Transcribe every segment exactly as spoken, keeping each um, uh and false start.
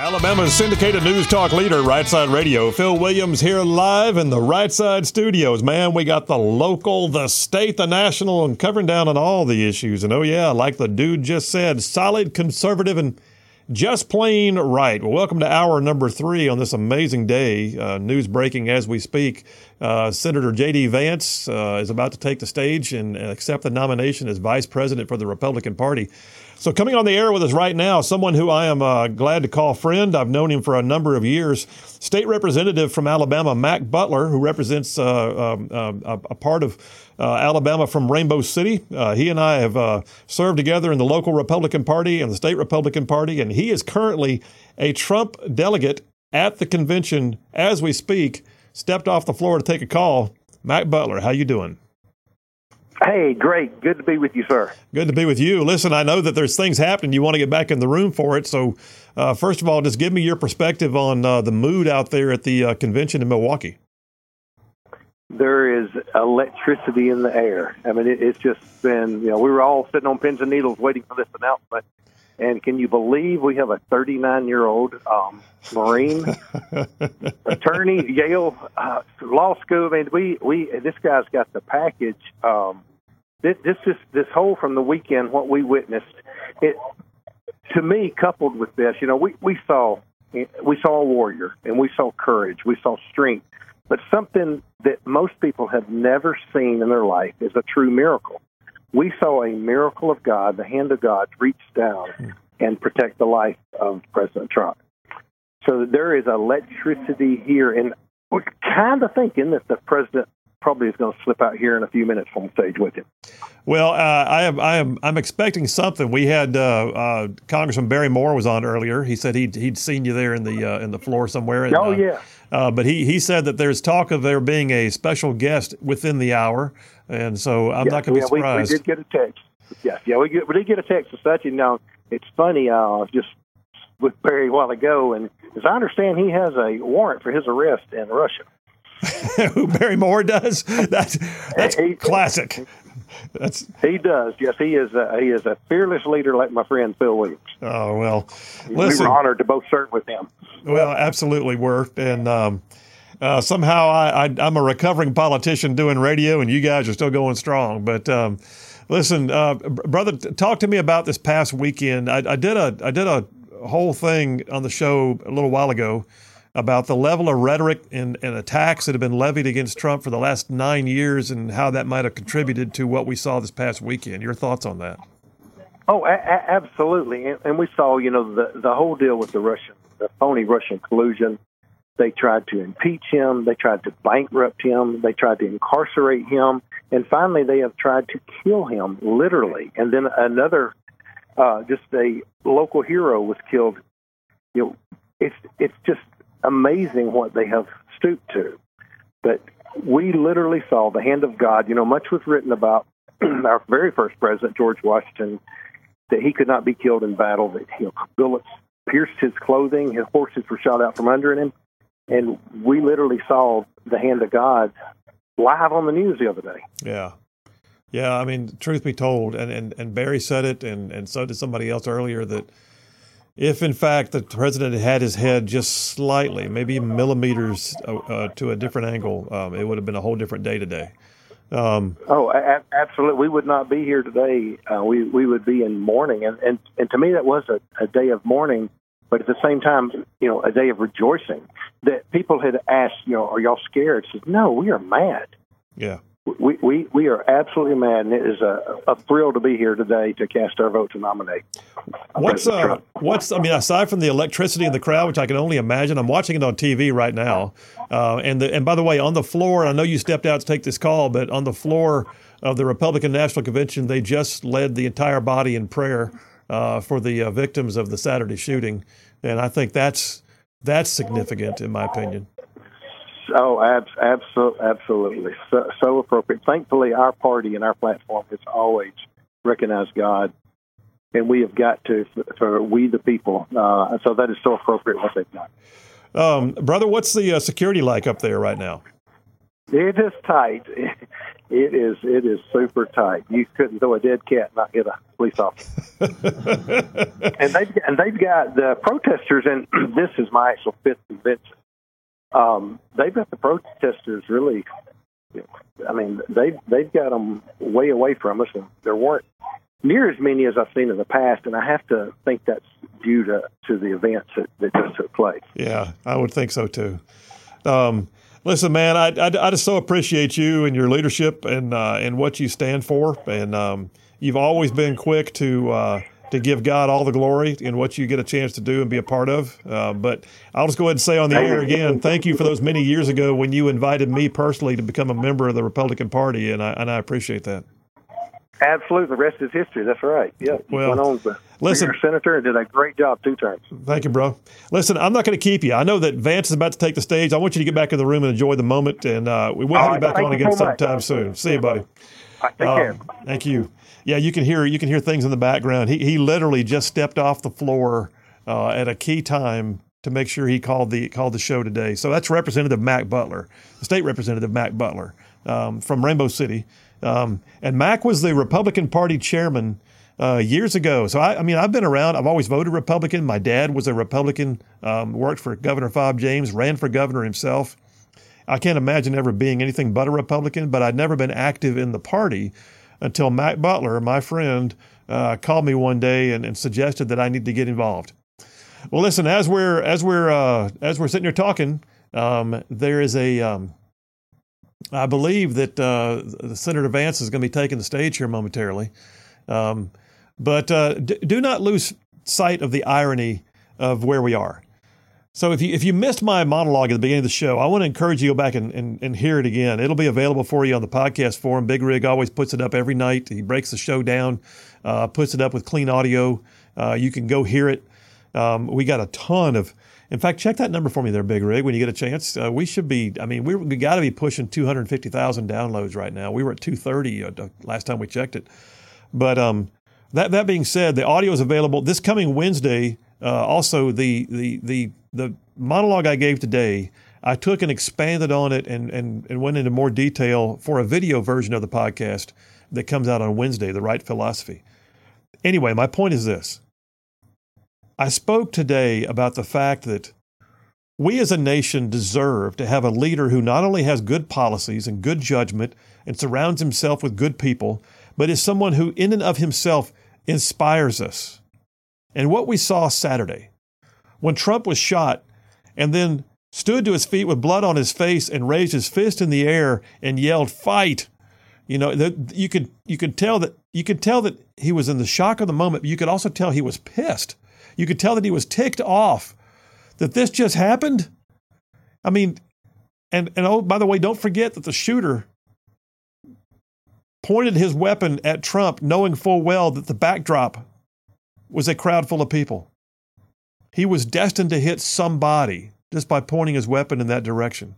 Alabama's syndicated news talk leader, Right Side Radio. Phil Williams here live in the Right Side studios. Man, we got the local, the state, the national, and covering down on all the issues. And oh yeah, like the dude just said, solid, conservative, and just plain right. Well, welcome to hour number three on this amazing day. Uh, news breaking as we speak. Uh, Senator J D. Vance uh, is about to take the stage and accept the nomination as vice president for the Republican Party. So coming on the air with us right now, someone who I am uh, glad to call friend. I've known him for a number of years. State Representative from Alabama, Mac Butler, who represents uh, um, uh, a, a part of uh, Alabama from Rainbow City. Uh, he and I have uh, served together in the local Republican Party and the state Republican Party, and he is currently a Trump delegate at the convention as we speak. Stepped off the floor to take a call. Mac Butler, how you doing? Hey, great. Good to be with you, sir. Good to be with you. Listen, I know that there's things happening. You want to get back in the room for it. So, uh, first of all, just give me your perspective on uh, the mood out there at the uh, convention in Milwaukee. There is electricity in the air. I mean, it, it's just been, you know, we were all sitting on pins and needles waiting for this announcement. And can you believe we have a thirty-nine-year-old um, Marine attorney, Yale uh, Law School? I mean, we, we this guy's got the package. Um, this, this, this, this whole from the weekend, what we witnessed, it to me, coupled with this, you know, we, we saw we saw a warrior, and we saw courage, we saw strength, but something that most people have never seen in their life is a true miracle. We saw a miracle of God, the hand of God reach down and protect the life of President Trump. So there is electricity here, and we're kind of thinking that the president probably is going to slip out here in a few minutes on stage with him. Well, uh, I am, I am, I'm expecting something. We had uh, uh, Congressman Barry Moore was on earlier. He said he'd he'd seen you there in the uh, in the floor somewhere. And, oh uh, yeah. Uh, but he, he said that there's talk of there being a special guest within the hour, and so I'm yeah, not going to yeah, be surprised. We, we did get a text. Yes, yeah, we, get, we did get a text of such. And now it's funny. Uh, I was just with Barry a while ago, and as I understand, he has a warrant for his arrest in Russia. Who Barry Moore does? That's that's he, classic. That's he does. Yes, he is. A, he is a fearless leader, like my friend Phil Williams. Oh well, listen, we were honored to both serve with him. Well, absolutely were, and um, uh, somehow I, I, I'm a recovering politician doing radio, and you guys are still going strong. But um, listen, uh, brother, talk to me about this past weekend. I, I did a I did a whole thing on the show a little while ago about the level of rhetoric and, and attacks that have been levied against Trump for the last nine years and how that might have contributed to what we saw this past weekend. Your thoughts on that? Oh, a- a- absolutely. And, and we saw, you know, the, the whole deal with the Russian, the phony Russian collusion. They tried to impeach him. They tried to bankrupt him. They tried to incarcerate him. And finally, they have tried to kill him, literally. And then another, uh, just a local hero was killed. You know, it's it's just amazing what they have stooped to. But we literally saw the hand of God. You know, much was written about our very first president, George Washington, that he could not be killed in battle, that, you know, bullets pierced his clothing, his horses were shot out from under him. And we literally saw the hand of God live on the news the other day. Yeah. Yeah, I mean, truth be told, and, and, and Barry said it, and, and so did somebody else earlier, that if, in fact, the president had his head just slightly, maybe millimeters uh, uh, to a different angle, um, it would have been a whole different day today. Um, oh, a- absolutely. We would not be here today. Uh, we we would be in mourning. And, and, and to me, that was a, a day of mourning, but at the same time, you know, a day of rejoicing. That people had asked, you know, are y'all scared? I said, no, we are mad. Yeah. We, we we are absolutely mad, and it is a, a thrill to be here today to cast our vote to nominate. What's uh, what's I mean, aside from the electricity in the crowd, which I can only imagine, I'm watching it on T V right now. Uh, and the, and by the way, on the floor, I know you stepped out to take this call, but on the floor of the Republican National Convention, they just led the entire body in prayer uh, for the uh, victims of the Saturday shooting, and I think that's that's significant, in my opinion. Oh, abs- abso- absolutely. So, so appropriate. Thankfully, our party and our platform has always recognized God, and we have got to, for, for we the people. Uh, and so that is so appropriate what they've done. Um, brother, what's the uh, security like up there right now? It is tight. It is it is super tight. You couldn't throw a dead cat and not hit a police officer. and they've and they've got the protesters, and this is my actual fifth convention. Um, they've got the protesters really. I mean, they they've got them way away from us, and there weren't near as many as I've seen in the past. And I have to think that's due to to the events that, that just took place. Yeah, I would think so too. Um, Listen, man, I, I, I just so appreciate you and your leadership and uh, and what you stand for. And um, you've always been quick to uh, to give God all the glory in what you get a chance to do and be a part of. Uh, but I'll just go ahead and say on the air again, thank you for those many years ago when you invited me personally to become a member of the Republican Party, and I and I appreciate that. Absolutely. The rest is history. That's right. Yeah. You well, went on to listen, be senator and did a great job two terms. Thank you, bro. Listen, I'm not going to keep you. I know that Vance is about to take the stage. I want you to get back in the room and enjoy the moment, and uh, we will All have right, you back on you again so sometime much. soon. See you, buddy. All right, take um, care. Thank you. Yeah, you can hear you can hear things in the background. He he literally just stepped off the floor uh, at a key time to make sure he called the called the show today. So that's Representative Mac Butler, the state representative Mac Butler um, from Rainbow City. Um, and Mac was the Republican Party chairman uh, years ago. So, I, I mean, I've been around. I've always voted Republican. My dad was a Republican, um, worked for Governor Fob James, ran for governor himself. I can't imagine ever being anything but a Republican, but I'd never been active in the party until Mac Butler, my friend, uh, called me one day and, and suggested that I need to get involved. Well, listen, as we're as we're uh, as we're sitting here talking, um, there is a um, I believe that uh, Senator Vance is going to be taking the stage here momentarily. Um, but uh, d- do not lose sight of the irony of where we are. So if you if you missed my monologue at the beginning of the show, I want to encourage you to go back and, and, and hear it again. It'll be available for you on the podcast forum. Big Rig always puts it up every night. He breaks the show down, uh, puts it up with clean audio. Uh, you can go hear it. Um, we got a ton of... In fact, check that number for me there, Big Rig, when you get a chance. Uh, we should be, I mean, we, we got to be pushing two hundred fifty thousand downloads right now. We were at two thirty uh, last time we checked it. But um, that that being said, the audio is available this coming Wednesday. Uh, also, the, the the the monologue I gave today, I took and expanded on it and, and, and went into more detail for a video version of the podcast that comes out on Wednesday, The Right Philosophy. Anyway, my point is this. I spoke today about the fact that we as a nation deserve to have a leader who not only has good policies and good judgment and surrounds himself with good people, but is someone who in and of himself inspires us. And what we saw Saturday, when Trump was shot and then stood to his feet with blood on his face and raised his fist in the air and yelled, "Fight!" You know, the, you could you could tell that you could tell that he was in the shock of the moment, but you could also tell he was pissed. You could tell that he was ticked off that this just happened. I mean, and, and oh, by the way, don't forget that the shooter pointed his weapon at Trump, knowing full well that the backdrop was a crowd full of people. He was destined to hit somebody just by pointing his weapon in that direction.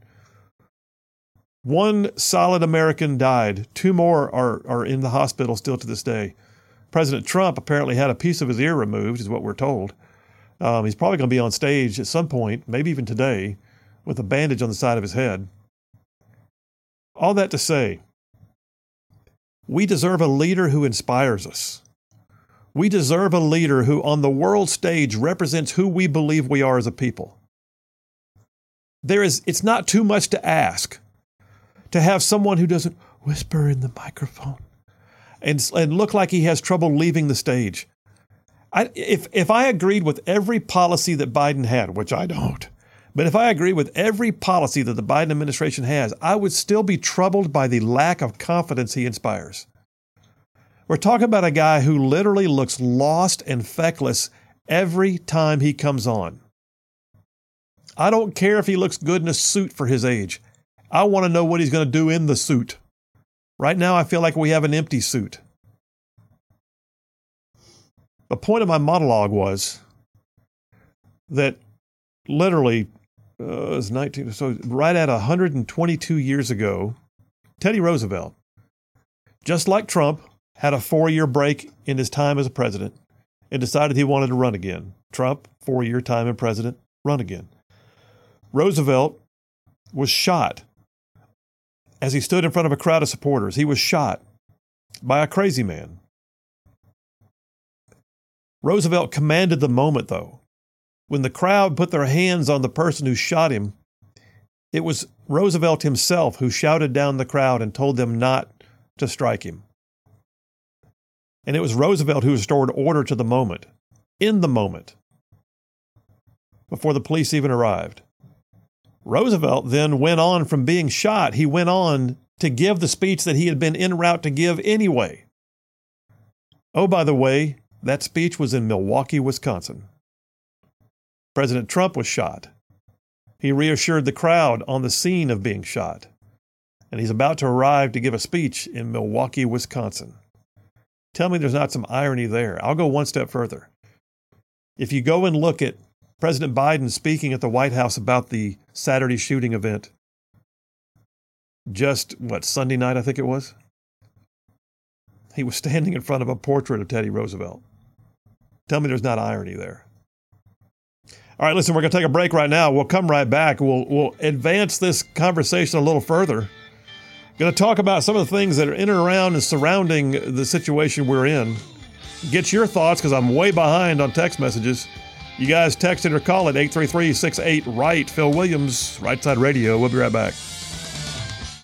One solid American died. Two more are, are in the hospital still to this day. President Trump apparently had a piece of his ear removed, is what we're told. Um, he's probably going to be on stage at some point, maybe even today, with a bandage on the side of his head. All that to say, we deserve a leader who inspires us. We deserve a leader who on the world stage represents who we believe we are as a people. There is, it's not too much to ask to have someone who doesn't whisper in the microphone and, and look like he has trouble leaving the stage. I, if, if I agreed with every policy that Biden had, which I don't, but if I agree with every policy that the Biden administration has, I would still be troubled by the lack of confidence he inspires. We're talking about a guy who literally looks lost and feckless every time he comes on. I don't care if he looks good in a suit for his age. I want to know what he's going to do in the suit. Right now, I feel like we have an empty suit. The point of my monologue was that literally, uh, it was nineteen, so right at one hundred twenty-two years ago, Teddy Roosevelt, just like Trump, had a four-year break in his time as a president and decided he wanted to run again. Trump, four-year time as president, run again. Roosevelt was shot as he stood in front of a crowd of supporters. He was shot by a crazy man. Roosevelt commanded the moment, though. When the crowd put their hands on the person who shot him, it was Roosevelt himself who shouted down the crowd and told them not to strike him. And it was Roosevelt who restored order to the moment, in the moment, before the police even arrived. Roosevelt then went on from being shot. He went on to give the speech that he had been en route to give anyway. Oh, by the way, that speech was in Milwaukee, Wisconsin. President Trump was shot. He reassured the crowd on the scene of being shot. And he's about to arrive to give a speech in Milwaukee, Wisconsin. Tell me there's not some irony there. I'll go one step further. If you go and look at President Biden speaking at the White House about the Saturday shooting event, just, what, Sunday night, I think it was? He was standing in front of a portrait of Teddy Roosevelt. Tell me there's not irony there. All right, listen, we're going to take a break right now. We'll come right back. We'll, we'll advance this conversation a little further. Going to talk about some of the things that are in and around and surrounding the situation we're in. Get your thoughts, because I'm way behind on text messages. You guys text it or call it eight three three, six eight, R I G H T. Phil Williams, Right Side Radio. We'll be right back.